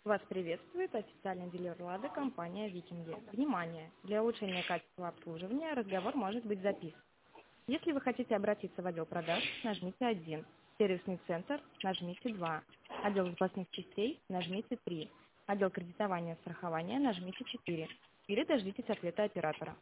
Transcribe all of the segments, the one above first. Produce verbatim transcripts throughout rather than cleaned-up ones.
Вас приветствует официальный дилер «Лада» компания «Викинги». Внимание! Для улучшения качества обслуживания разговор может быть записан. Если вы хотите обратиться в отдел продаж, нажмите один. Сервисный центр – нажмите два. Отдел запасных частей – нажмите три. Отдел кредитования и страхования – нажмите четыре. Или дождитесь ответа оператора.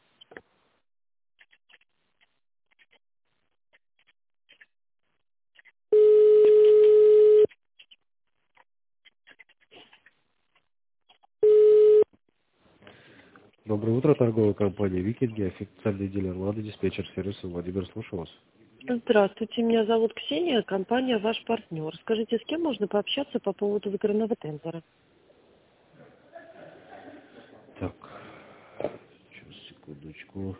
Доброе утро, торговая компания «Викинги», официальный дилер «Лада», диспетчер сервиса Владимир, слушаю вас. Здравствуйте, меня зовут Ксения, компания «Ваш партнер». Скажите, с кем можно пообщаться по поводу выигранного тендера? Так, сейчас, секундочку.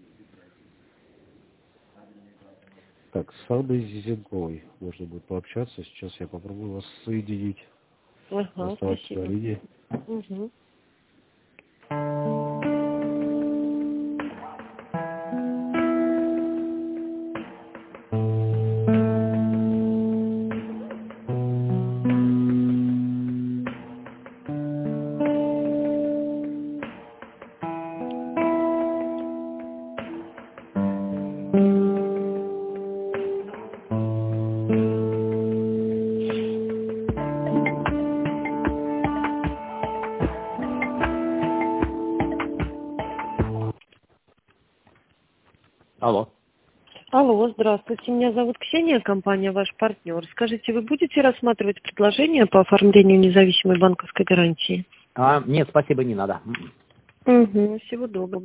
Так, с Анной Зизенковой можно будет пообщаться. Сейчас я попробую вас соединить. Ага, Оставайтесь на спасибо. линии. Угу. Алло. Алло, здравствуйте, меня зовут Ксения, компания «Ваш партнер». Скажите, вы будете рассматривать предложение по оформлению независимой банковской гарантии? А, нет, спасибо, не надо. Угу, всего доброго.